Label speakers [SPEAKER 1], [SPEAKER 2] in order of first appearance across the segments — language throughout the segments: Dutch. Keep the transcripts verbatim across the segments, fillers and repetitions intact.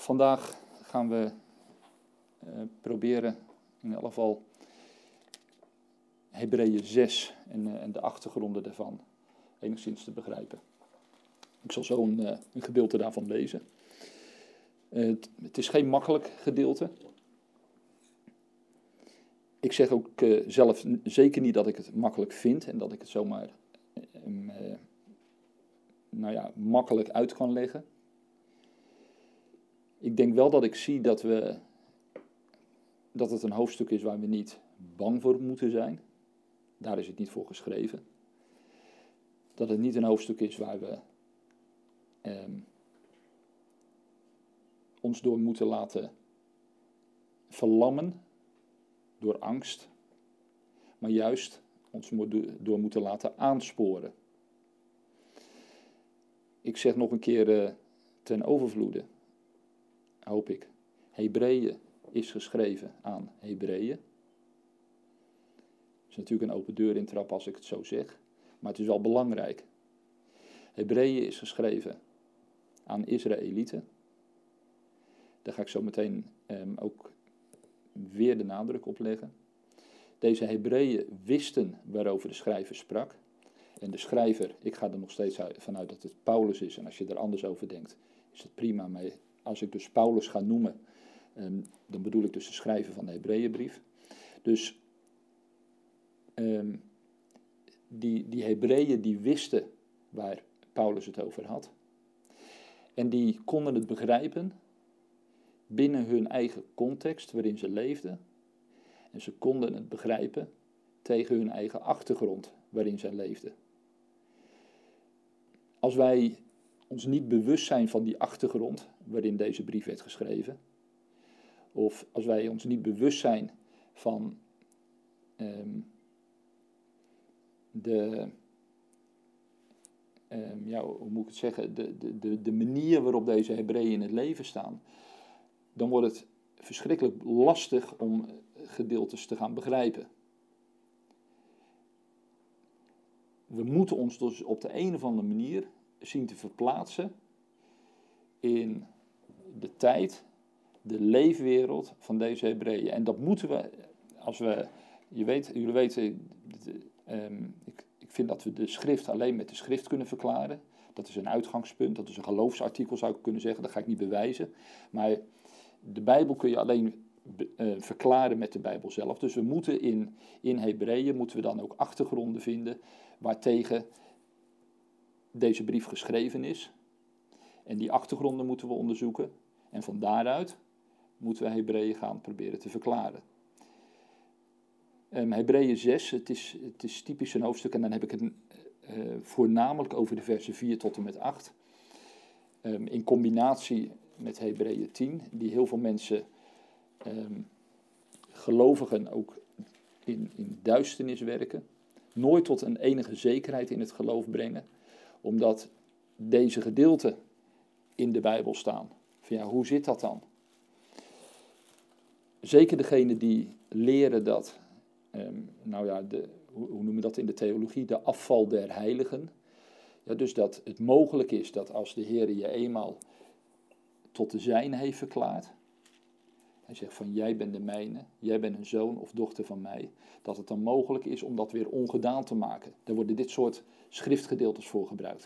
[SPEAKER 1] vandaag gaan we uh, proberen in elk geval Hebreeën zes en, uh, en de achtergronden daarvan enigszins te begrijpen. Ik zal zo een, uh, een gedeelte daarvan lezen. Uh, het, het is geen makkelijk gedeelte. Ik zeg ook uh, zelf zeker niet dat ik het makkelijk vind en dat ik het zomaar uh, uh, nou ja, makkelijk uit kan leggen. Ik denk wel dat ik zie dat, we, dat het een hoofdstuk is waar we niet bang voor moeten zijn. Daar is het niet voor geschreven. Dat het niet een hoofdstuk is waar we um, ons door moeten laten verlammen door angst, maar juist ons door moeten laten aansporen. Ik zeg nog een keer uh, ten overvloede, hoop ik, Hebreeën is geschreven aan Hebreeën. Het is natuurlijk een open deur intrap als ik het zo zeg, maar het is wel belangrijk. Hebreeën is geschreven aan Israëlieten. Daar ga ik zo meteen um, ook weer de nadruk op leggen. Deze Hebreeën wisten waarover de schrijver sprak. En de schrijver, ik ga er nog steeds vanuit dat het Paulus is. En als je er anders over denkt, is het prima. Maar als ik dus Paulus ga noemen, um, dan bedoel ik dus de schrijver van de Hebreeënbrief. Dus um, die, die Hebreeën die wisten waar Paulus het over had. En die konden het begrijpen binnen hun eigen context waarin ze leefden. En ze konden het begrijpen tegen hun eigen achtergrond waarin zij leefden. Als wij ons niet bewust zijn van die achtergrond waarin deze brief werd geschreven, of als wij ons niet bewust zijn van um, de, um, ja, hoe moet ik het zeggen, de, de, de, de manier waarop deze Hebreeën in het leven staan, dan wordt het verschrikkelijk lastig om gedeeltes te gaan begrijpen. We moeten ons dus op de een of andere manier zien te verplaatsen in de tijd, de leefwereld van deze Hebreeën. En dat moeten we, als we, je weet, jullie weten, um, ik, ik vind dat we de schrift alleen met de schrift kunnen verklaren. Dat is een uitgangspunt, dat is een geloofsartikel zou ik kunnen zeggen, dat ga ik niet bewijzen. Maar de Bijbel kun je alleen uh, verklaren met de Bijbel zelf. Dus we moeten in, in Hebreeën, moeten we dan ook achtergronden vinden waartegen deze brief geschreven is. En die achtergronden moeten we onderzoeken. En van daaruit moeten we Hebreeën gaan proberen te verklaren. Um, Hebreeën zes, het is, het is typisch een hoofdstuk en dan heb ik het uh, voornamelijk over de versen vier tot en met acht. Um, in combinatie met Hebreeën tien, die heel veel mensen, um, gelovigen, ook in, in duisternis werken. Nooit tot een enige zekerheid in het geloof brengen, omdat deze gedeelten in de Bijbel staan. Van ja, hoe zit dat dan? Zeker degenen die leren dat, um, nou ja, de, hoe, hoe noemen we dat in de theologie, de afval der heiligen. Ja, dus dat het mogelijk is dat als de Heer je eenmaal tot de zijne heeft verklaard, hij zegt van jij bent de mijne, jij bent een zoon of dochter van mij, dat het dan mogelijk is om dat weer ongedaan te maken. Daar worden dit soort schriftgedeeltes voor gebruikt.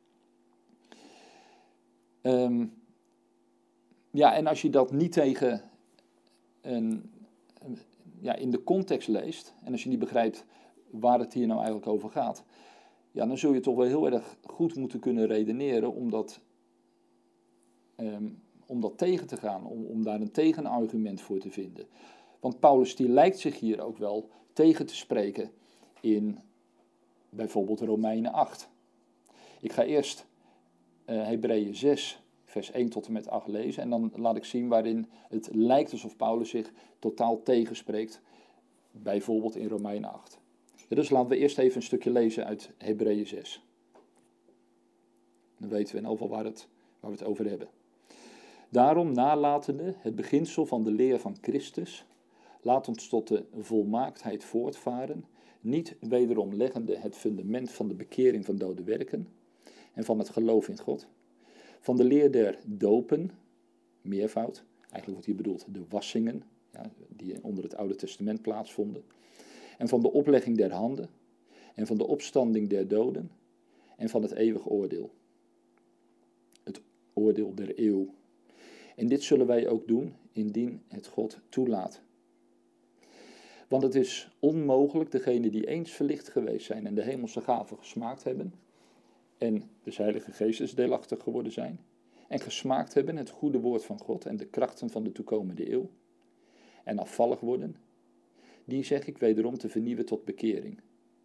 [SPEAKER 1] Um, ja, en als je dat niet tegen een, een, ja, in de context leest, en als je niet begrijpt waar het hier nou eigenlijk over gaat, ja, dan zul je toch wel heel erg goed moeten kunnen redeneren om dat, um, om dat tegen te gaan, om, om daar een tegenargument voor te vinden. Want Paulus die lijkt zich hier ook wel tegen te spreken in bijvoorbeeld Romeinen acht. Ik ga eerst uh, Hebreeën zes, vers één tot en met acht lezen en dan laat ik zien waarin het lijkt alsof Paulus zich totaal tegenspreekt, bijvoorbeeld in Romeinen acht. Ja, dus laten we eerst even een stukje lezen uit Hebreeën zes. Dan weten we in elk geval waar, het, waar we het over hebben. Daarom, nalatende het beginsel van de leer van Christus, laat ons tot de volmaaktheid voortvaren, niet wederom leggende het fundament van de bekering van dode werken en van het geloof in God, van de leer der dopen, meervoud. Eigenlijk wordt hier bedoeld de wassingen, ja, die onder het Oude Testament plaatsvonden. En van de oplegging der handen, en van de opstanding der doden, en van het eeuwig oordeel. Het oordeel der eeuw. En dit zullen wij ook doen, indien het God toelaat. Want het is onmogelijk degenen die eens verlicht geweest zijn en de hemelse gaven gesmaakt hebben, en de Heilige Geest is deelachtig geworden zijn, en gesmaakt hebben het goede woord van God en de krachten van de toekomende eeuw, en afvallig worden, die zeg ik wederom te vernieuwen tot bekering.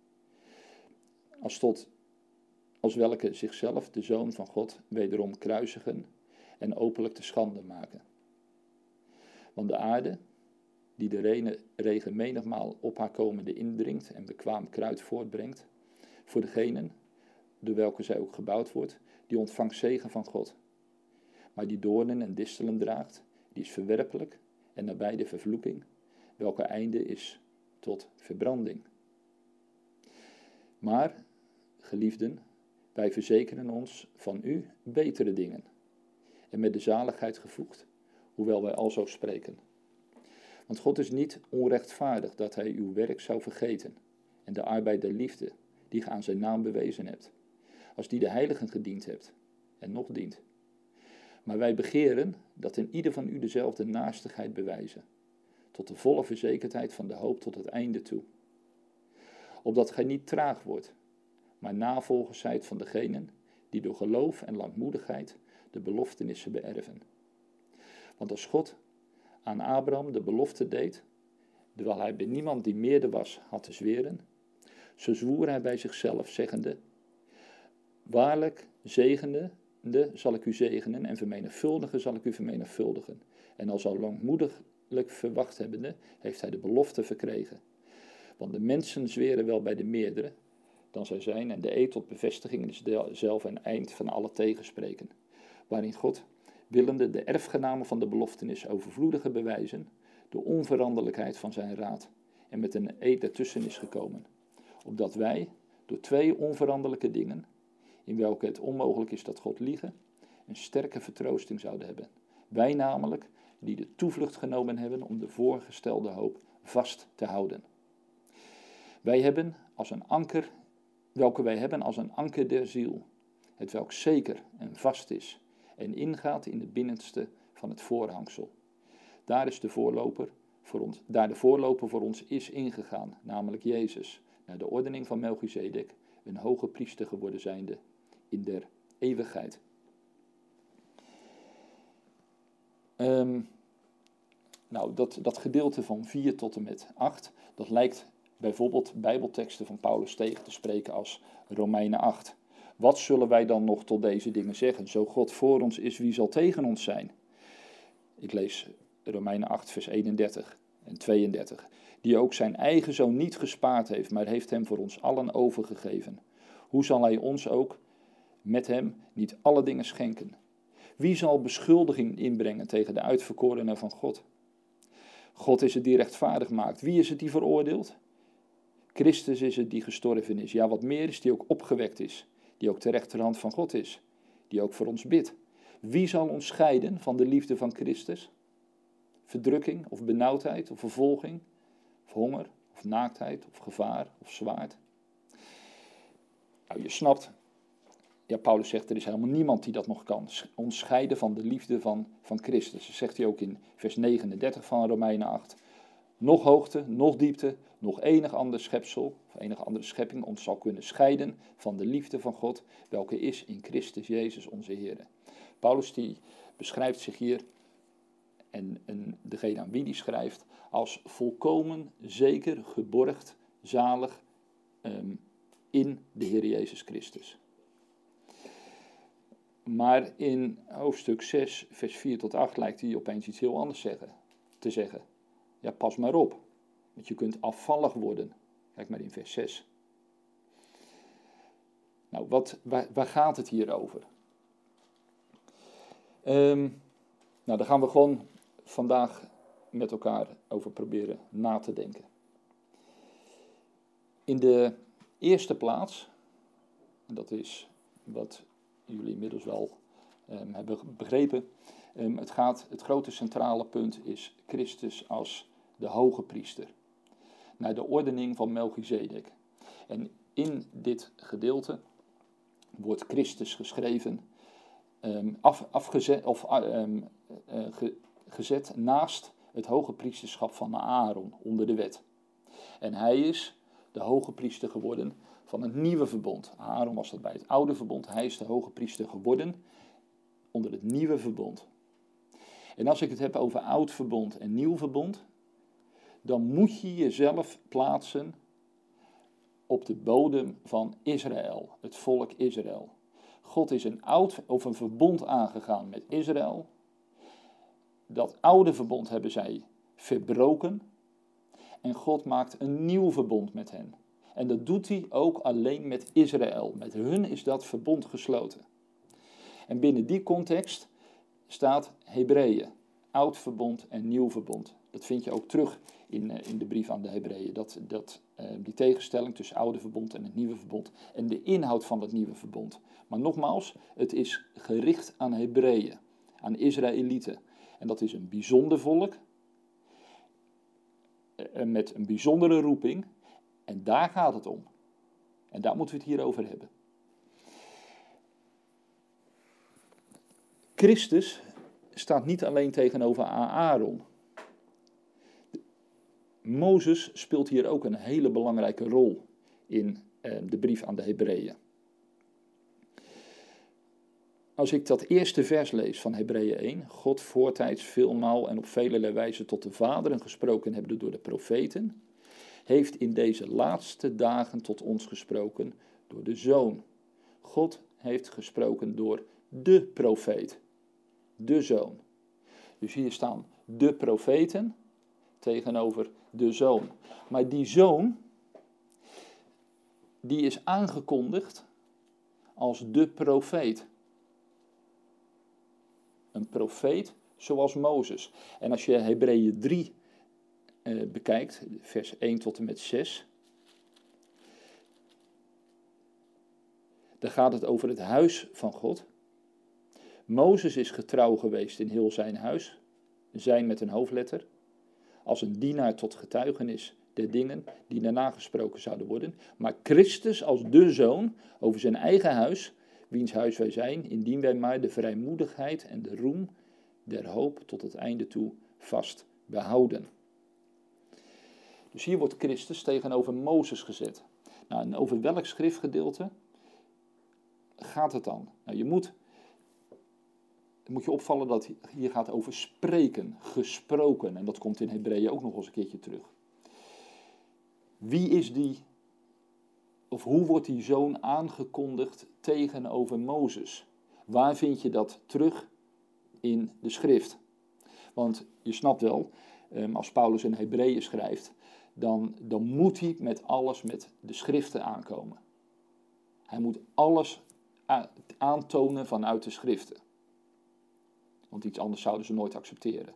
[SPEAKER 1] Als tot, als welke zichzelf, de Zoon van God, wederom kruisigen en openlijk te schande maken. Want de aarde, die de regen menigmaal op haar komende indringt en bekwaam kruid voortbrengt, voor degenen, door welke zij ook gebouwd wordt, die ontvangt zegen van God. Maar die doornen en distelen draagt, die is verwerpelijk en nabij de vervloeking, welke einde is tot verbranding. Maar, geliefden, wij verzekeren ons van u betere dingen, en met de zaligheid gevoegd, hoewel wij alzo spreken. Want God is niet onrechtvaardig dat hij uw werk zou vergeten, en de arbeid der liefde, die ge aan zijn naam bewezen hebt, als die de heiligen gediend hebt, en nog dient. Maar wij begeren dat in ieder van u dezelfde naastigheid bewijzen, tot de volle verzekerdheid van de hoop tot het einde toe. Opdat gij niet traag wordt, maar navolgers zijt van degenen die door geloof en langmoedigheid de beloftenissen beërven. Want als God aan Abraham de belofte deed, terwijl hij bij niemand die meerder was had te zweren, zo zwoer hij bij zichzelf, zeggende, waarlijk zegende zal ik u zegenen en vermenigvuldigen zal ik u vermenigvuldigen. En al zo langmoediglijk verwacht hebbende, heeft hij de belofte verkregen. Want de mensen zweren wel bij de meerdere dan zij zijn, en de eed tot bevestiging is zelf een eind van alle tegenspreken. Waarin God, willende de erfgenamen van de beloftenis overvloediger bewijzen, de onveranderlijkheid van zijn raad, en met een eed ertussen is gekomen. Opdat wij, door twee onveranderlijke dingen, in welke het onmogelijk is dat God liegen, een sterke vertroosting zouden hebben. Wij namelijk, die de toevlucht genomen hebben om de voorgestelde hoop vast te houden. Wij hebben als een anker, welke wij hebben als een anker der ziel, het welk zeker en vast is en ingaat in het binnenste van het voorhangsel. Daar is de voorloper voor ons, daar de voorloper voor ons is ingegaan, namelijk Jezus, naar de ordening van Melchizedek, een hoge priester geworden zijnde in der eeuwigheid. Um, nou, dat, dat gedeelte van vier tot en met acht, dat lijkt bijvoorbeeld bijbelteksten van Paulus tegen te spreken als Romeinen acht. Wat zullen wij dan nog tot deze dingen zeggen? Zo God voor ons is, wie zal tegen ons zijn? Ik lees Romeinen acht, vers eenendertig en tweeëndertig. Die ook zijn eigen zoon niet gespaard heeft, maar heeft hem voor ons allen overgegeven. Hoe zal hij ons ook met hem niet alle dingen schenken? Wie zal beschuldiging inbrengen tegen de uitverkorenen van God? God is het die rechtvaardig maakt. Wie is het die veroordeelt? Christus is het die gestorven is. Ja, wat meer is, die ook opgewekt is. Die ook ter rechterhand van God is. Die ook voor ons bidt. Wie zal ons scheiden van de liefde van Christus? Verdrukking of benauwdheid of vervolging? Of honger of naaktheid of gevaar of zwaard? Nou, je snapt, ja, Paulus zegt, er is helemaal niemand die dat nog kan. Ons scheiden van de liefde van, van Christus. Dat zegt hij ook in vers negenendertig van Romeinen acht. Nog hoogte, nog diepte, nog enig ander schepsel, of enige andere schepping ons zal kunnen scheiden van de liefde van God, welke is in Christus Jezus onze Heer. Paulus die beschrijft zich hier, en, en degene aan wie die schrijft, als volkomen, zeker, geborgd, zalig um, in de Heer Jezus Christus. Maar in hoofdstuk zes, vers vier tot acht lijkt hij opeens iets heel anders zeggen, te zeggen. Ja, pas maar op, want je kunt afvallig worden. Kijk maar in vers zes. Nou, wat, waar, waar gaat het hier over? Um, nou, daar gaan we gewoon vandaag met elkaar over proberen na te denken. In de eerste plaats, en dat is wat jullie inmiddels wel um, hebben begrepen, Um, het, gaat, het grote centrale punt is Christus als de hoge priester. Naar de ordening van Melchizedek. En in dit gedeelte wordt Christus geschreven, um, af, afgezet, of, um, uh, ge, gezet naast het hoge priesterschap van Aaron onder de wet. En hij is de hoge priester geworden van het nieuwe verbond. Aaron was dat bij het oude verbond, hij is de hoge priester geworden onder het nieuwe verbond. En als ik het heb over oud verbond en nieuw verbond, dan moet je jezelf plaatsen op de bodem van Israël, het volk Israël. God is een oud of een verbond aangegaan met Israël. Dat oude verbond hebben zij verbroken. En God maakt een nieuw verbond met hen. En dat doet hij ook alleen met Israël. Met hun is dat verbond gesloten. En binnen die context staat Hebreeën. Oud verbond en nieuw verbond. Dat vind je ook terug in, uh, in de brief aan de Hebreeën. Dat, dat, uh, die tegenstelling tussen het oude verbond en het nieuwe verbond. En de inhoud van het nieuwe verbond. Maar nogmaals, het is gericht aan Hebreeën. Aan Israëlieten. En dat is een bijzonder volk. Uh, met een bijzondere roeping. En daar gaat het om. En daar moeten we het hier over hebben. Christus staat niet alleen tegenover Aaron. Mozes speelt hier ook een hele belangrijke rol in eh, de brief aan de Hebreeën. Als ik dat eerste vers lees van Hebreeën één, God voortijds veelmaal en op vele wijze tot de vaderen gesproken hebben door de profeten, heeft in deze laatste dagen tot ons gesproken door de Zoon. God heeft gesproken door de profeet, de Zoon. Dus hier staan de profeten tegenover de Zoon. Maar die Zoon, die is aangekondigd als de profeet. Een profeet zoals Mozes. En als je Hebreeën drie eh, bekijkt, vers één tot en met zes, dan gaat het over het huis van God. Mozes is getrouw geweest in heel zijn huis, zijn met een hoofdletter, als een dienaar tot getuigenis der dingen die daarna gesproken zouden worden. Maar Christus als de Zoon over zijn eigen huis, wiens huis wij zijn, indien wij maar de vrijmoedigheid en de roem der hoop tot het einde toe vast behouden. Dus hier wordt Christus tegenover Mozes gezet. Nou, en over welk schriftgedeelte gaat het dan? Nou, je moet, moet je opvallen dat het hier gaat over spreken, gesproken. En dat komt in Hebreeën ook nog eens een keertje terug. Wie is die, of hoe wordt die zoon aangekondigd tegenover Mozes? Waar vind je dat terug in de schrift? Want je snapt wel, als Paulus in Hebreeën schrijft, dan, dan moet hij met alles met de schriften aankomen. Hij moet alles aantonen vanuit de schriften. Want iets anders zouden ze nooit accepteren.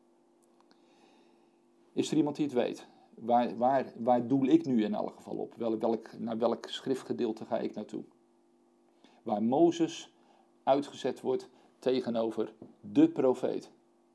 [SPEAKER 1] Is er iemand die het weet? Waar, waar, waar doel ik nu in elk geval op? Wel, welk, naar welk schriftgedeelte ga ik naartoe? Waar Mozes uitgezet wordt tegenover de profeet.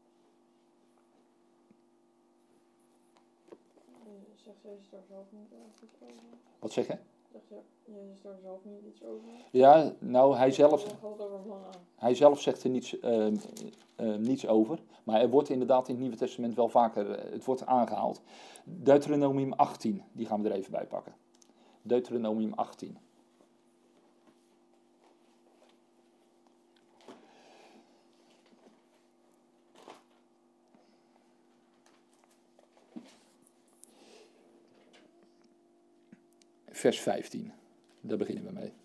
[SPEAKER 1] Wat zeg je? Jezus daar zelf niet iets over? Ja, nou, hij zelf, hij zelf zegt er niets, uh, uh, niets over. Maar er wordt inderdaad in het Nieuwe Testament wel vaker uh, het wordt aangehaald. Deuteronomium achttien, die gaan we er even bij pakken. Deuteronomium achttien. Vers vijftien. Daar beginnen we mee.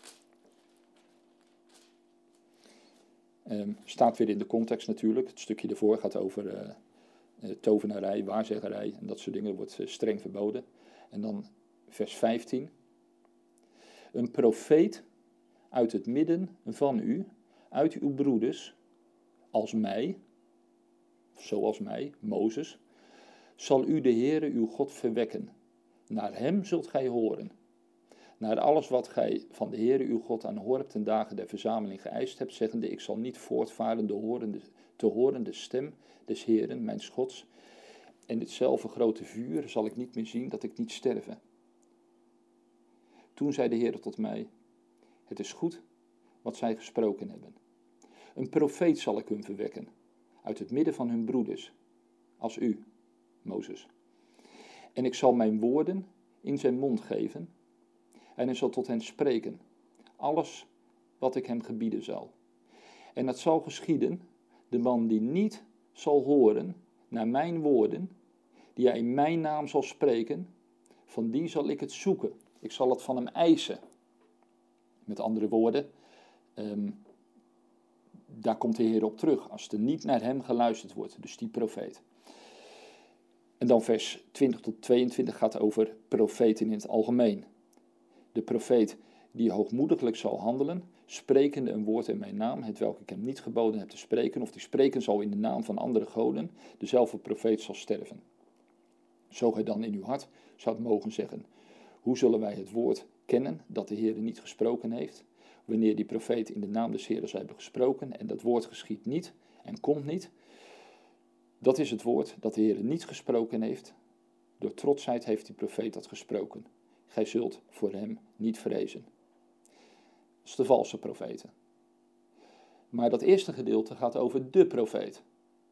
[SPEAKER 1] Um, staat weer in de context natuurlijk. Het stukje ervoor gaat over uh, uh, tovenarij, waarzeggerij en dat soort dingen. Wordt uh, streng verboden. En dan vers vijftien. Een profeet uit het midden van u, uit uw broeders, als mij, zoals mij, Mozes, zal u de Heere uw God verwekken. Naar hem zult gij horen. naar alles wat gij van de Heere uw God aan Horeb ten dagen der verzameling geëist hebt, zeggende, ik zal niet voortvaren de horende, te horen de stem des Heeren, mijn Gods, en ditzelfde grote vuur zal ik niet meer zien, dat ik niet sterve. Toen zei de Heere tot mij, het is goed wat zij gesproken hebben. Een profeet zal ik hun verwekken, uit het midden van hun broeders, als u, Mozes. En ik zal mijn woorden in zijn mond geven, en hij zal tot hen spreken, alles wat ik hem gebieden zal. En het zal geschieden, de man die niet zal horen naar mijn woorden, die hij in mijn naam zal spreken, van die zal ik het zoeken. Ik zal het van hem eisen. Met andere woorden, um, daar komt de Heer op terug, als er niet naar hem geluisterd wordt, dus die profeet. En dan vers twintig tot tweeëntwintig gaat over profeten in het algemeen. De profeet die hoogmoediglijk zal handelen, sprekende een woord in mijn naam, hetwelk ik hem niet geboden heb te spreken, of die spreken zal in de naam van andere goden, dezelfde profeet zal sterven. Zo gij dan in uw hart zoudt mogen zeggen, hoe zullen wij het woord kennen dat de Heer niet gesproken heeft, wanneer die profeet in de naam des Heeren hebben gesproken en dat woord geschiet niet en komt niet. Dat is het woord dat de Heer niet gesproken heeft. Door trotsheid heeft die profeet dat gesproken. Gij zult voor hem niet vrezen. Dat is de valse profeten. Maar dat eerste gedeelte gaat over de profeet.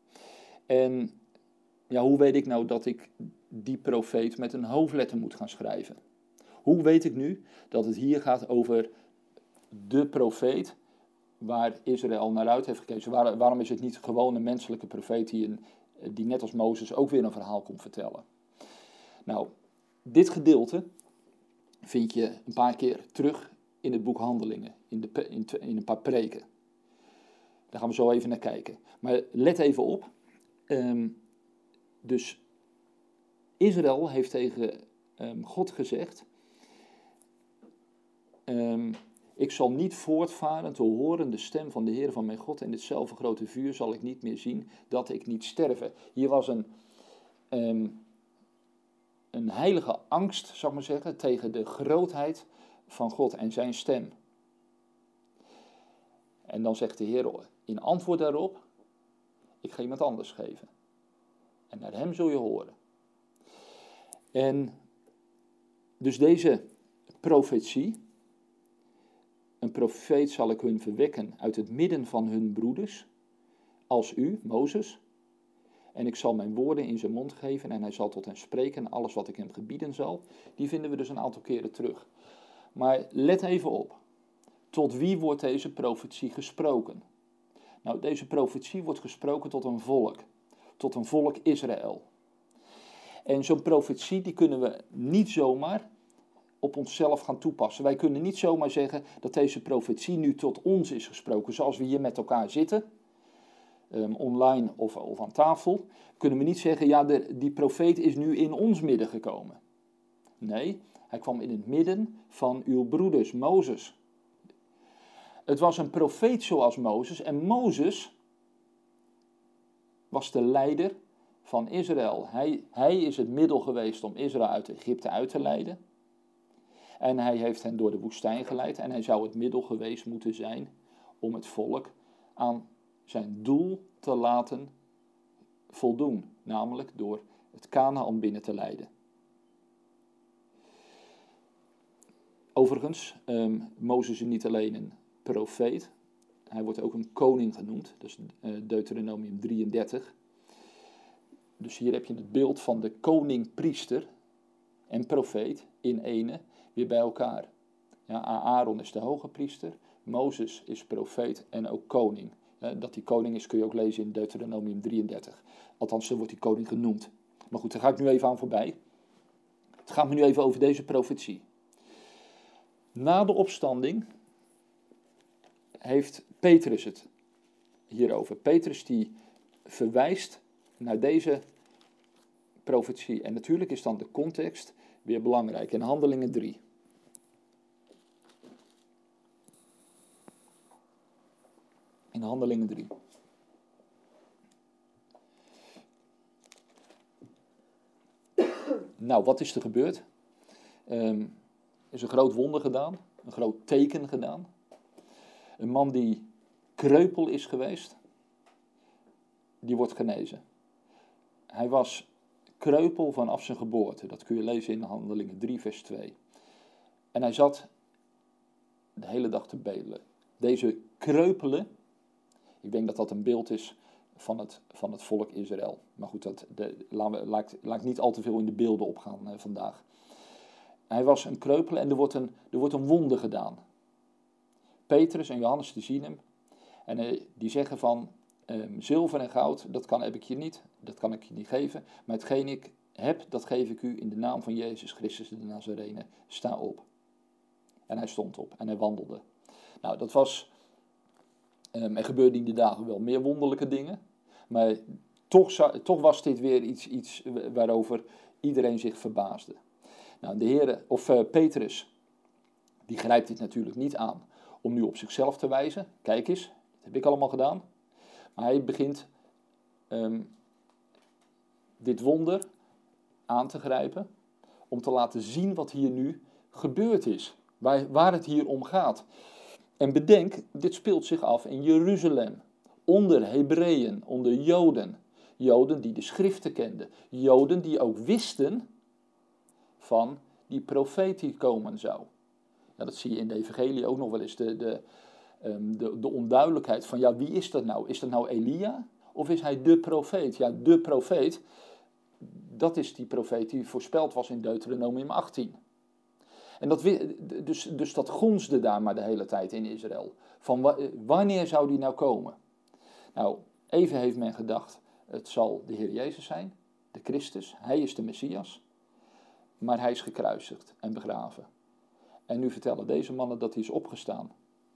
[SPEAKER 1] En ja, hoe weet ik nou dat ik die profeet met een hoofdletter moet gaan schrijven? Hoe weet ik nu dat het hier gaat over de profeet waar Israël naar uit heeft gekeken? Waar, waarom is het niet gewoon een menselijke profeet die, een, die net als Mozes ook weer een verhaal komt vertellen? Nou, dit gedeelte vind je een paar keer terug in het boek Handelingen, in, de, in, in een paar preken. Daar gaan we zo even naar kijken. Maar let even op. Um, dus Israël heeft tegen um, God gezegd, um, ik zal niet voortvaren te horen de stem van de Heer van mijn God en ditzelfde grote vuur zal ik niet meer zien, dat ik niet sterven. Hier was een, um, een heilige angst, zou ik maar zeggen, tegen de grootheid van God en zijn stem. En dan zegt de Heer in antwoord daarop, ik ga iemand anders geven. En naar hem zul je horen. En dus deze profetie, een profeet zal ik hun verwekken uit het midden van hun broeders, als u, Mozes. En ik zal mijn woorden in zijn mond geven en hij zal tot hen spreken, alles wat ik hem gebieden zal. Die vinden we dus een aantal keren terug. Maar let even op, tot wie wordt deze profetie gesproken? Nou, deze profetie wordt gesproken tot een volk, tot een volk Israël. En zo'n profetie die kunnen we niet zomaar op onszelf gaan toepassen. Wij kunnen niet zomaar zeggen dat deze profetie nu tot ons is gesproken. Zoals we hier met elkaar zitten, um, online of, of aan tafel, kunnen we niet zeggen, ja, de, die profeet is nu in ons midden gekomen. Nee, hij kwam in het midden van uw broeders, Mozes. Het was een profeet zoals Mozes en Mozes was de leider van Israël. Hij, hij is het middel geweest om Israël uit Egypte uit te leiden. En hij heeft hen door de woestijn geleid. En hij zou het middel geweest moeten zijn om het volk aan zijn doel te laten voldoen. Namelijk door het Kanaan binnen te leiden. Overigens, um, Mozes is niet alleen een profeet. Hij wordt ook een koning genoemd. Dat is uh, Deuteronomium drieëndertig. Dus hier heb je het beeld van de koning-priester en profeet in ene weer bij elkaar. Ja, Aaron is de hoge priester, Mozes is profeet en ook koning. Dat hij koning is kun je ook lezen in Deuteronomium drieëndertig. Althans, zo wordt hij koning genoemd. Maar goed, daar ga ik nu even aan voorbij. Het gaat me nu even over deze profetie. Na de opstanding heeft Petrus het hierover. Petrus die verwijst naar deze profetie. En natuurlijk is dan de context weer belangrijk. In Handelingen drie. In Handelingen drie. Nou, wat is er gebeurd? Um, is een groot wonder gedaan, een groot teken gedaan. Een man die kreupel is geweest, die wordt genezen. Hij was kreupel vanaf zijn geboorte, dat kun je lezen in Handelingen drie vers twee. En hij zat de hele dag te bedelen. Deze kreupelen, ik denk dat dat een beeld is van het, van het volk Israël. Maar goed, dat, de, laat, laat, laat ik niet al te veel in de beelden opgaan uh, vandaag. Hij was een kreupele en er wordt een, er wordt een wonder gedaan. Petrus en Johannes die zien hem. En uh, die zeggen van, um, zilver en goud, dat kan heb ik je niet. Dat kan ik je niet geven. Maar hetgeen ik heb, dat geef ik u in de naam van Jezus Christus de Nazarene. Sta op. En hij stond op en hij wandelde. Nou, dat was... Um, er gebeurden in die dagen wel meer wonderlijke dingen. Maar toch, toch was dit weer iets, iets waarover iedereen zich verbaasde. Nou, de Heere, of uh, Petrus, die grijpt dit natuurlijk niet aan om nu op zichzelf te wijzen. Kijk eens, dat heb ik allemaal gedaan. Maar hij begint um, dit wonder aan te grijpen om te laten zien wat hier nu gebeurd is. Waar, waar het hier om gaat. En bedenk, dit speelt zich af in Jeruzalem. Onder Hebreeën, onder Joden. Joden die de schriften kenden. Joden die ook wisten van die profeet die komen zou. Ja, dat zie je in de evangelie ook nog wel eens. De, de, um, de, de onduidelijkheid van, ja, wie is dat nou? Is dat nou Elia? Of is hij de profeet? Ja, de profeet, dat is die profeet die voorspeld was in Deuteronomium achttien. En dat, dus, dus dat gonsde daar maar de hele tijd in Israël. Van wanneer zou die nou komen? Nou, even heeft men gedacht, het zal de Heer Jezus zijn, de Christus. Hij is de Messias. Maar hij is gekruisigd en begraven. En nu vertellen deze mannen dat hij is opgestaan.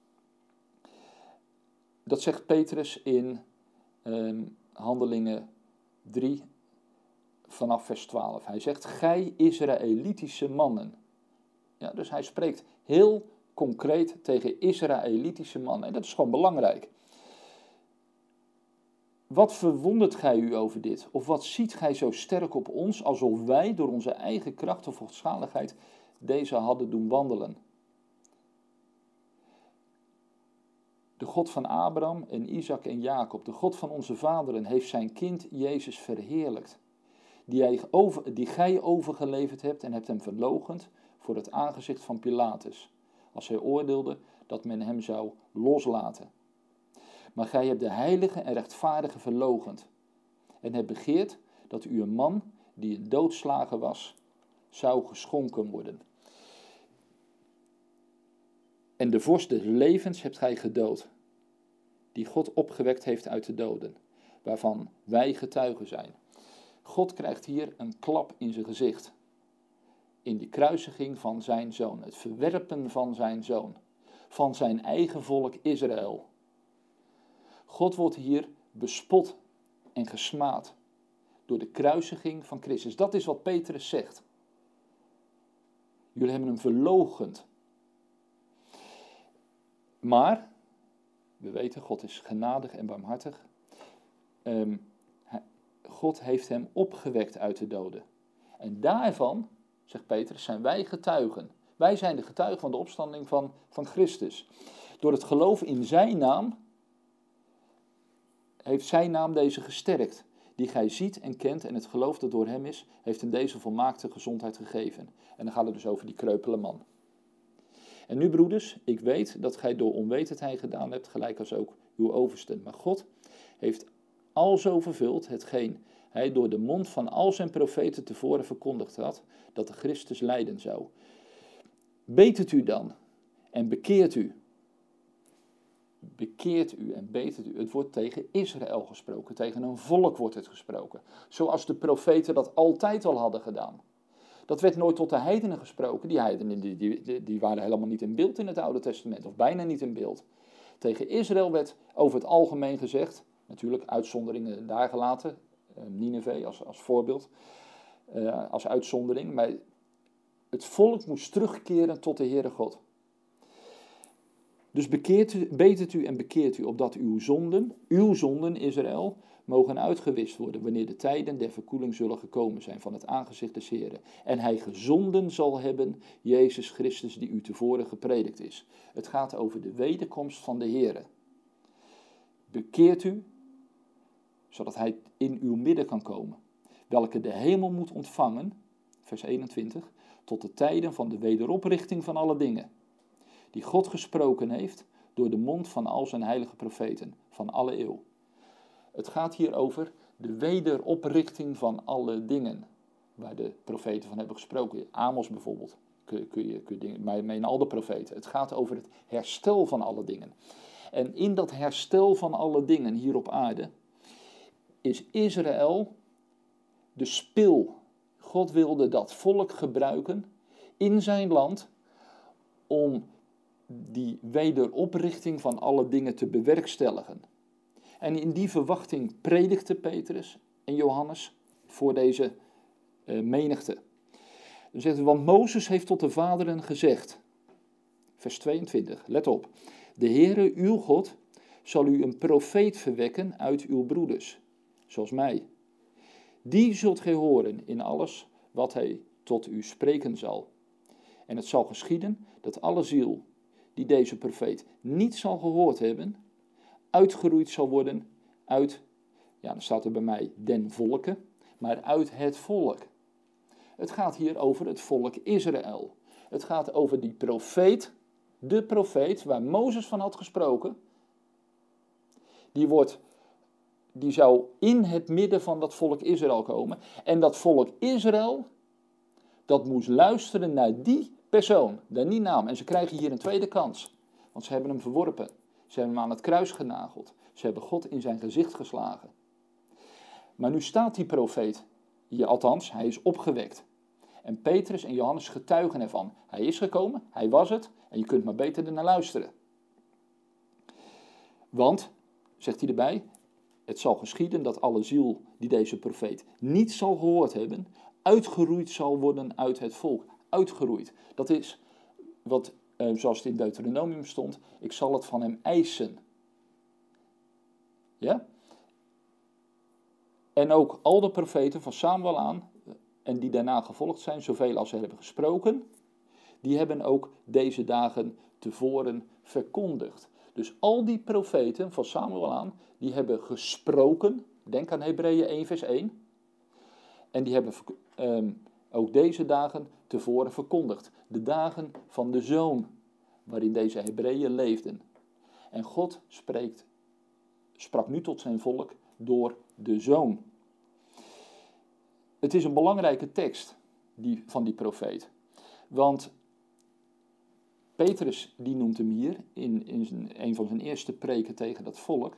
[SPEAKER 1] Dat zegt Petrus in um, Handelingen drie vanaf vers twaalf. Hij zegt, gij Israëlitische mannen. Ja, dus hij spreekt heel concreet tegen Israëlitische mannen. En dat is gewoon belangrijk. Wat verwondert gij u over dit? Of wat ziet gij zo sterk op ons, alsof wij door onze eigen kracht of godzaligheid deze hadden doen wandelen? De God van Abraham en Isaac en Jacob, de God van onze vaderen, heeft zijn kind Jezus verheerlijkt. Die, hij over, die gij overgeleverd hebt en hebt hem verloochend voor het aangezicht van Pilatus, als hij oordeelde dat men hem zou loslaten. Maar gij hebt de heilige en rechtvaardige verloochend en hebt begeerd dat u een man die een doodslager was, zou geschonken worden. En de vorst des levens hebt gij gedood, die God opgewekt heeft uit de doden, waarvan wij getuigen zijn. God krijgt hier een klap in zijn gezicht. In die kruisiging van zijn zoon. Het verwerpen van zijn zoon. Van zijn eigen volk Israël. God wordt hier bespot en gesmaad. Door de kruisiging van Christus. Dat is wat Petrus zegt. Jullie hebben hem verloochend. Maar, we weten, God is genadig en barmhartig. Um, God heeft hem opgewekt uit de doden. En daarvan, zegt Petrus, zijn wij getuigen. Wij zijn de getuigen van de opstanding van, van Christus. Door het geloof in zijn naam, heeft zijn naam deze gesterkt. Die gij ziet en kent en het geloof dat door hem is, heeft hem deze volmaakte gezondheid gegeven. En dan gaat het dus over die kreupele man. En nu broeders, ik weet dat gij door onwetendheid gedaan hebt, gelijk als ook uw oversten. Maar God heeft alzo vervuld hetgeen hij door de mond van al zijn profeten tevoren verkondigd had, dat de Christus lijden zou. Betert u dan en bekeert u. Bekeert u en betert u. Het wordt tegen Israël gesproken, tegen een volk wordt het gesproken. Zoals de profeten dat altijd al hadden gedaan. Dat werd nooit tot de heidenen gesproken. Die heidenen die, die, die waren helemaal niet in beeld in het Oude Testament, of bijna niet in beeld. Tegen Israël werd over het algemeen gezegd, natuurlijk uitzonderingen daar gelaten, uh, Nineve als, als voorbeeld, uh, als uitzondering, maar het volk moest terugkeren tot de Heere God. Dus bekeert u, betert u en bekeert u, opdat uw zonden, uw zonden Israël, mogen uitgewist worden, wanneer de tijden der verkoeling zullen gekomen zijn van het aangezicht des Heren. En hij gezonden zal hebben, Jezus Christus, die u tevoren gepredikt is. Het gaat over de wederkomst van de Heren. Bekeert u, zodat hij in uw midden kan komen, welke de hemel moet ontvangen, vers eenentwintig, tot de tijden van de wederoprichting van alle dingen, die God gesproken heeft door de mond van al zijn heilige profeten van alle eeuw. Het gaat hier over de wederoprichting van alle dingen, waar de profeten van hebben gesproken. Amos bijvoorbeeld, kun je, kun je, kun je dingen, maar in al de profeten. Het gaat over het herstel van alle dingen. En in dat herstel van alle dingen hier op aarde is Israël de spil. God wilde dat volk gebruiken in zijn land om die wederoprichting van alle dingen te bewerkstelligen. En in die verwachting predikte Petrus en Johannes voor deze uh, menigte. Dan zegt hij, want Mozes heeft tot de vaderen gezegd, vers tweeëntwintig, let op. De Heere, uw God, zal u een profeet verwekken uit uw broeders, zoals mij. Die zult gij horen in alles wat hij tot u spreken zal. En het zal geschieden dat alle ziel die deze profeet niet zal gehoord hebben, uitgeroeid zal worden uit, ja dan staat er bij mij den volken, maar uit het volk. Het gaat hier over het volk Israël. Het gaat over die profeet, de profeet waar Mozes van had gesproken. Die wordt, die zou in het midden van dat volk Israël komen. En dat volk Israël, dat moest luisteren naar die persoon, naar die naam. En ze krijgen hier een tweede kans, want ze hebben hem verworpen. Ze hebben hem aan het kruis genageld. Ze hebben God in zijn gezicht geslagen. Maar nu staat die profeet hier, althans, hij is opgewekt. En Petrus en Johannes getuigen ervan. Hij is gekomen, hij was het, en je kunt maar beter ernaar luisteren. Want, zegt hij erbij, het zal geschieden dat alle ziel die deze profeet niet zal gehoord hebben, uitgeroeid zal worden uit het volk. Uitgeroeid. Dat is wat, eh, zoals het in Deuteronomium stond, ik zal het van hem eisen. Ja? En ook al de profeten van Samuel aan, en die daarna gevolgd zijn, zoveel als ze hebben gesproken, die hebben ook deze dagen tevoren verkondigd. Dus al die profeten van Samuel aan, die hebben gesproken, denk aan Hebreeën één vers één, en die hebben um, ook deze dagen tevoren verkondigd. De dagen van de zoon, waarin deze Hebreeën leefden. En God spreekt, sprak nu tot zijn volk door de zoon. Het is een belangrijke tekst die, van die profeet. Want Petrus die noemt hem hier in, in zijn, een van zijn eerste preken tegen dat volk.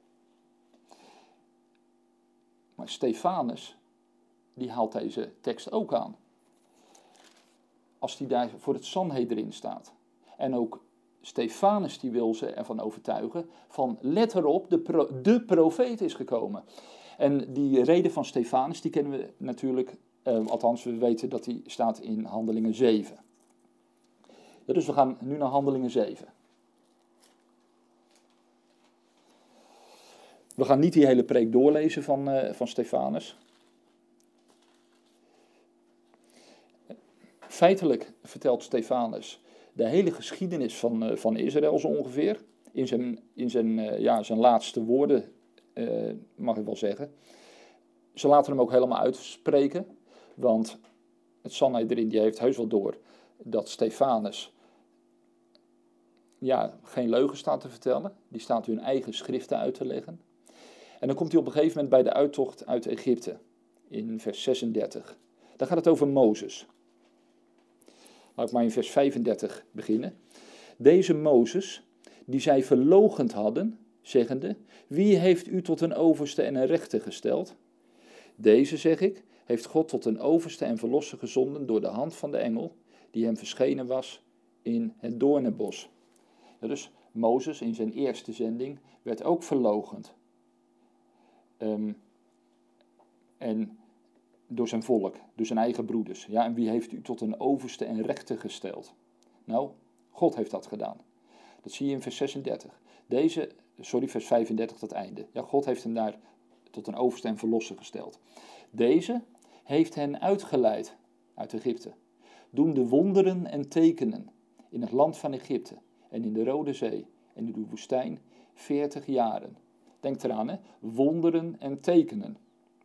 [SPEAKER 1] Maar Stefanus die haalt deze tekst ook aan. Als die daar voor het Sanhedrin staat. En ook Stefanus die wil ze ervan overtuigen van let erop, de, pro, de profeet is gekomen. En die reden van Stefanus die kennen we natuurlijk, eh, althans we weten dat die staat in Handelingen zeven. Ja, dus we gaan nu naar Handelingen zeven. We gaan niet die hele preek doorlezen van, uh, van Stefanus. Feitelijk vertelt Stefanus de hele geschiedenis van, uh, van Israël zo ongeveer. In zijn, in zijn, uh, ja, zijn laatste woorden, uh, mag ik wel zeggen. Ze laten hem ook helemaal uitspreken. Want het Sanhedrin die heeft heus wel door dat Stefanus ja, geen leugen staat te vertellen. Die staat hun eigen schriften uit te leggen. En dan komt hij op een gegeven moment bij de uittocht uit Egypte. In vers zesendertig. Daar gaat het over Mozes. Laat ik maar in vers vijfendertig beginnen. Deze Mozes, die zij verloochend hadden, zeggende, wie heeft u tot een overste en een rechter gesteld? Deze, zeg ik, heeft God tot een overste en verlosser gezonden door de hand van de engel, die hem verschenen was in het doornenbos. Ja, dus Mozes in zijn eerste zending werd ook verloochend. Um, en door zijn volk, door zijn eigen broeders. Ja, en wie heeft u tot een overste en rechter gesteld? Nou, God heeft dat gedaan. Dat zie je in vers zesendertig. Deze, sorry, vers vijfendertig tot het einde. Ja, God heeft hem daar tot een overste en verlosser gesteld. Deze heeft hen uitgeleid uit Egypte, doende wonderen en tekenen in het land van Egypte en in de Rode Zee en in de woestijn veertig jaren. Denk eraan, hè? Wonderen en tekenen.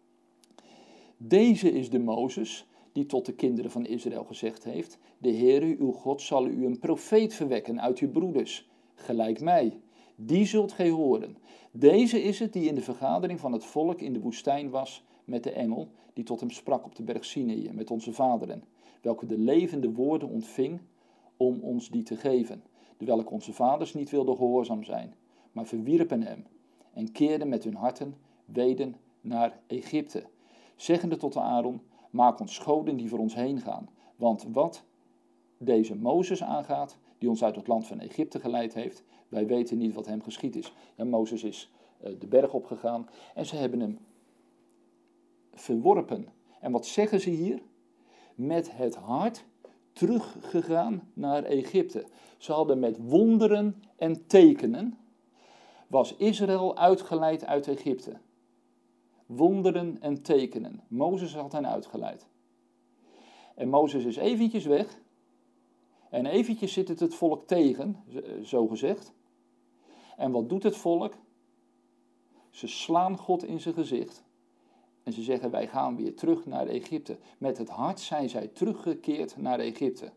[SPEAKER 1] Deze is de Mozes die tot de kinderen van Israël gezegd heeft: de Heere uw God zal u een profeet verwekken uit uw broeders, gelijk mij. Die zult gij horen. Deze is het die in de vergadering van het volk in de woestijn was met de engel, die tot hem sprak op de berg Sinaï met onze vaderen, welke de levende woorden ontving om ons die te geven, de welke onze vaders niet wilden gehoorzaam zijn, maar verwierpen hem en keerden met hun harten weden naar Egypte, zeggende tot Aaron: maak ons goden die voor ons heen gaan, want wat deze Mozes aangaat, die ons uit het land van Egypte geleid heeft, wij weten niet wat hem geschied is. Ja, Mozes is uh, de berg opgegaan en ze hebben hem verworpen. En wat zeggen ze hier? Met het hart teruggegaan naar Egypte. Ze hadden met wonderen en tekenen, was Israël uitgeleid uit Egypte. Wonderen en tekenen. Mozes had hen uitgeleid. En Mozes is eventjes weg. En eventjes zit het het volk tegen, zo gezegd. En wat doet het volk? Ze slaan God in zijn gezicht. En ze zeggen: wij gaan weer terug naar Egypte. Met het hart zijn zij teruggekeerd naar Egypte.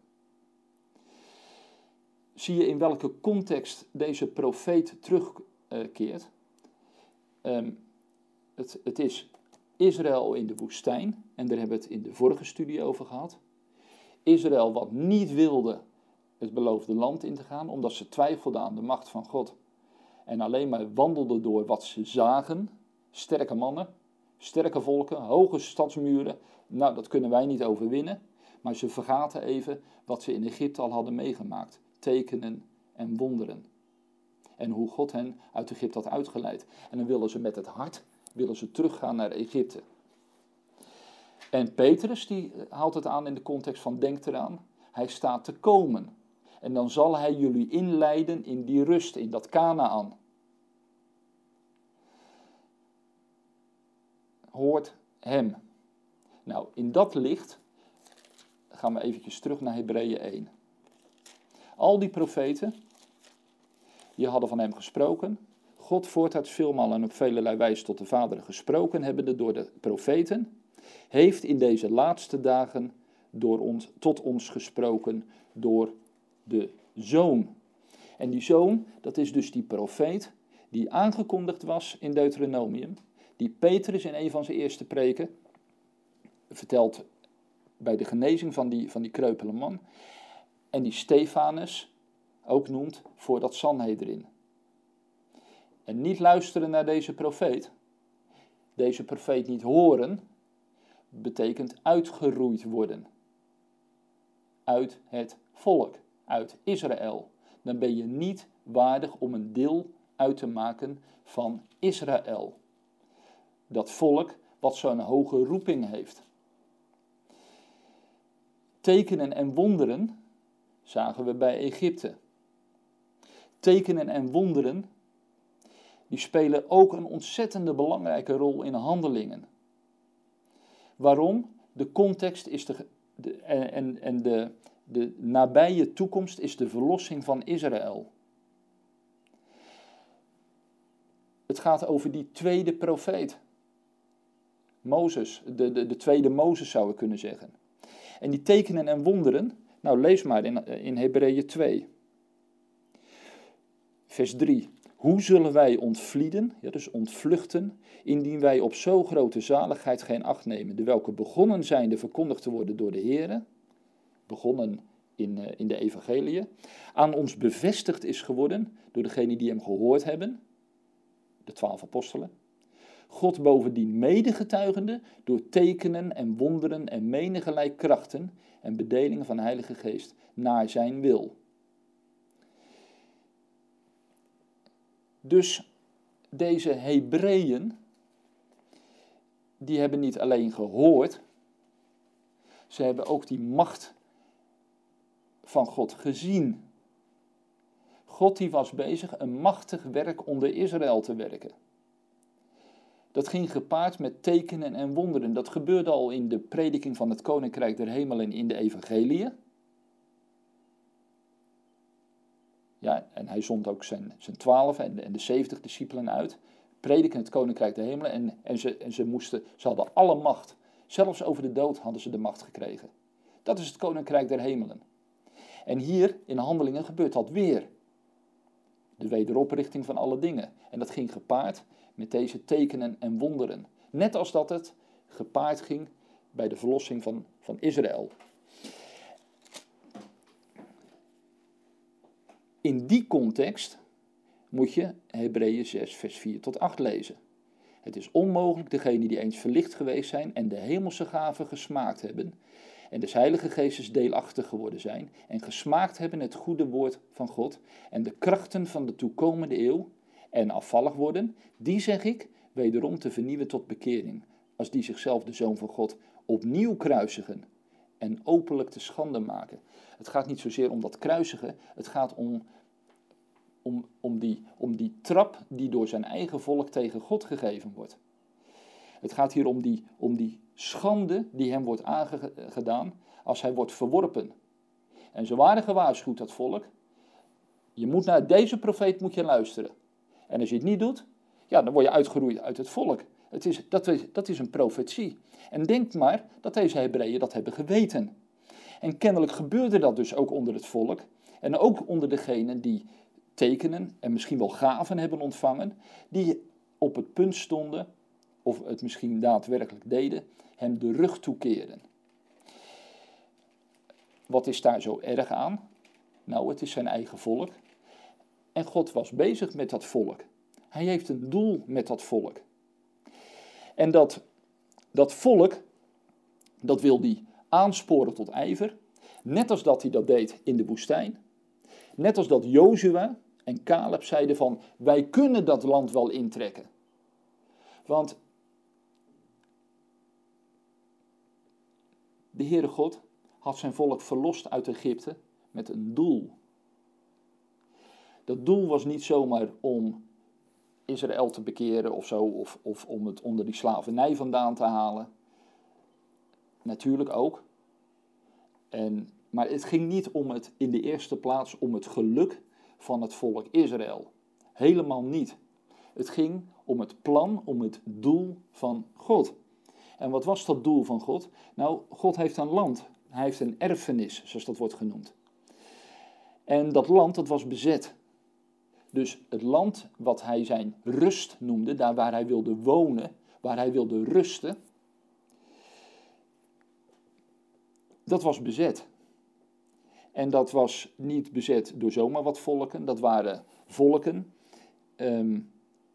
[SPEAKER 1] Zie je in welke context deze profeet terugkeert? Um, het, het is Israël in de woestijn. En daar hebben we het in de vorige studie over gehad. Israël wat niet wilde het beloofde land in te gaan, omdat ze twijfelden aan de macht van God. En alleen maar wandelden door wat ze zagen. Sterke mannen, sterke volken, hoge stadsmuren. Nou, dat kunnen wij niet overwinnen. Maar ze vergaten even wat ze in Egypte al hadden meegemaakt. Tekenen en wonderen. En hoe God hen uit Egypte had uitgeleid. En dan willen ze met het hart willen ze teruggaan naar Egypte. En Petrus die haalt het aan in de context van denk eraan. Hij staat te komen. En dan zal hij jullie inleiden in die rust, in dat Kanaan. Hoort hem. Nou, in dat licht gaan we eventjes terug naar Hebreeën één. Al die profeten, die hadden van hem gesproken. God voortouds veelmaal en op velerlei wijze tot de vaderen gesproken hebbende door de profeten, heeft in deze laatste dagen door ons, tot ons gesproken door de Zoon. En die Zoon, dat is dus die profeet die aangekondigd was in Deuteronomium, die Petrus in een van zijn eerste preken vertelt bij de genezing van die, van die kreupele man, en die Stefanus ook noemt voor dat Sanhedrin. En niet luisteren naar deze profeet, deze profeet niet horen, betekent uitgeroeid worden. Uit het volk, uit Israël. Dan ben je niet waardig om een deel uit te maken van Israël. Dat volk wat zo'n hoge roeping heeft. Tekenen en wonderen zagen we bij Egypte. Tekenen en wonderen, die spelen ook een ontzettende belangrijke rol in handelingen. Waarom? De context is de, de, en, en de, de nabije toekomst is de verlossing van Israël. Het gaat over die tweede profeet. Mozes, de, de, de tweede Mozes zou ik kunnen zeggen. En die tekenen en wonderen, nou lees maar in, in Hebreeën twee. Vers drie. Hoe zullen wij ontvlieden, ja, dus ontvluchten, indien wij op zo grote zaligheid geen acht nemen, de welke begonnen zijnde verkondigd te worden door de Here, begonnen in, uh, in de evangeliën, aan ons bevestigd is geworden door degenen die hem gehoord hebben, de twaalf apostelen, God bovendien medegetuigende door tekenen en wonderen en menigerlei krachten en bedelingen van de Heilige Geest naar zijn wil. Dus deze Hebreeën, die hebben niet alleen gehoord, ze hebben ook die macht van God gezien. God die was bezig een machtig werk onder Israël te werken. Dat ging gepaard met tekenen en wonderen. Dat gebeurde al in de prediking van het Koninkrijk der Hemelen in de evangeliën. Ja, en hij zond ook zijn, zijn twaalf en de, en de zeventig discipelen uit. Prediken het Koninkrijk der Hemelen. En, en, ze, en ze, moesten, ze hadden alle macht. Zelfs over de dood hadden ze de macht gekregen. Dat is het Koninkrijk der Hemelen. En hier in Handelingen gebeurt dat weer. De wederoprichting van alle dingen. En dat ging gepaard met deze tekenen en wonderen. Net als dat het gepaard ging bij de verlossing van, van Israël. In die context moet je Hebreeën zes vers vier tot acht lezen. Het is onmogelijk degenen die eens verlicht geweest zijn en de hemelse gaven gesmaakt hebben en des Heilige Geestes deelachtig geworden zijn en gesmaakt hebben het goede woord van God en de krachten van de toekomende eeuw en afvallig worden, die zeg ik wederom te vernieuwen tot bekering, als die zichzelf de Zoon van God opnieuw kruisigen en openlijk te schande maken. Het gaat niet zozeer om dat kruisigen, het gaat om, om, om, die, om die trap die door zijn eigen volk tegen God gegeven wordt. Het gaat hier om die, om die schande die hem wordt aangedaan als hij wordt verworpen. En ze waren gewaarschuwd, dat volk. Je moet naar deze profeet moet je luisteren. En als je het niet doet, ja, dan word je uitgeroeid uit het volk. Het is, dat, is, dat is een profetie. En denk maar dat deze Hebreeën dat hebben geweten. En kennelijk gebeurde dat dus ook onder het volk. En ook onder degenen die tekenen en misschien wel gaven hebben ontvangen. Die op het punt stonden, of het misschien daadwerkelijk deden, hem de rug toekeerden. Wat is daar zo erg aan? Nou, het is zijn eigen volk. En God was bezig met dat volk. Hij heeft een doel met dat volk. En dat, dat volk, dat wil hij aansporen tot ijver. Net als dat hij dat deed in de woestijn. Net als dat Jozua en Caleb zeiden van, wij kunnen dat land wel intrekken. Want de Heere God had zijn volk verlost uit Egypte met een doel. Dat doel was niet zomaar om Israël te bekeren of zo, of, of om het onder die slavernij vandaan te halen. Natuurlijk ook. En, maar het ging niet om het in de eerste plaats om het geluk van het volk Israël. Helemaal niet. Het ging om het plan, om het doel van God. En wat was dat doel van God? Nou, God heeft een land. Hij heeft een erfenis, zoals dat wordt genoemd. En dat land, dat was bezet. Dus het land wat hij zijn rust noemde, daar waar hij wilde wonen, waar hij wilde rusten, dat was bezet. En dat was niet bezet door zomaar wat volken, dat waren volken, um,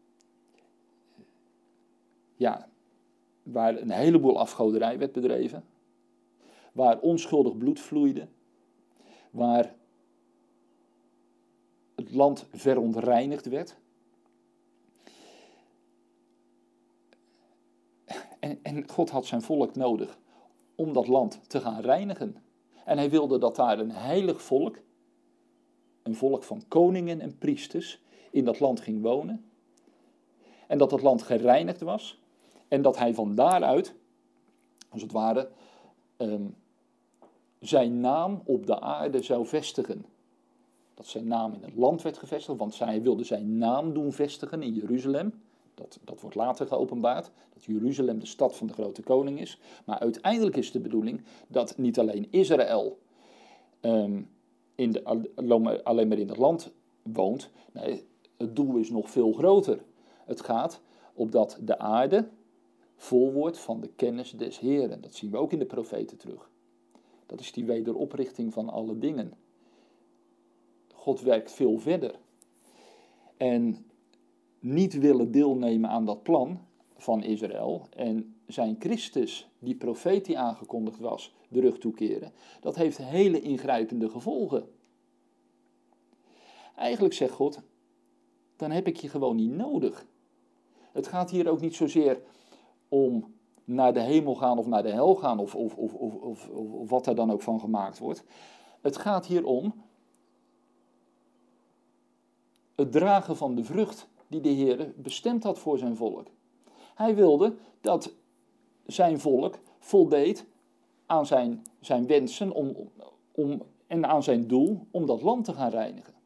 [SPEAKER 1] ja, waar een heleboel afgoderij werd bedreven, waar onschuldig bloed vloeide, waar het land verontreinigd werd. En, en God had zijn volk nodig om dat land te gaan reinigen. En hij wilde dat daar een heilig volk, een volk van koningen en priesters, in dat land ging wonen. En dat het land gereinigd was. En dat hij van daaruit, als het ware, um, zijn naam op de aarde zou vestigen. Dat zijn naam in het land werd gevestigd, want hij wilde zijn naam doen vestigen in Jeruzalem. Dat, dat wordt later geopenbaard, dat Jeruzalem de stad van de grote koning is. Maar uiteindelijk is de bedoeling dat niet alleen Israël um, in de, alleen maar in het land woont. Nee, het doel is nog veel groter. Het gaat opdat de aarde vol wordt van de kennis des Heeren. Dat zien we ook in de profeten terug. Dat is die wederoprichting van alle dingen. God werkt veel verder. En niet willen deelnemen aan dat plan van Israël en zijn Christus, die profeet die aangekondigd was, de rug toekeren, dat heeft hele ingrijpende gevolgen. Eigenlijk zegt God, dan heb ik je gewoon niet nodig. Het gaat hier ook niet zozeer om naar de hemel gaan of naar de hel gaan of, of, of, of, of, of wat er dan ook van gemaakt wordt. Het gaat hier om het dragen van de vrucht die de Heer bestemd had voor zijn volk. Hij wilde dat zijn volk voldeed aan zijn, zijn wensen om, om, en aan zijn doel om dat land te gaan reinigen.